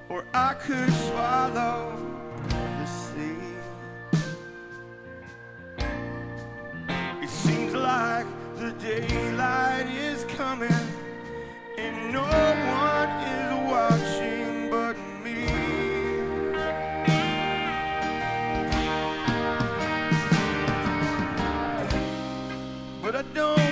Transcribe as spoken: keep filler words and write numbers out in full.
or I could swallow the sea. It seems like the daylight is coming and no one is watching but me. But I don't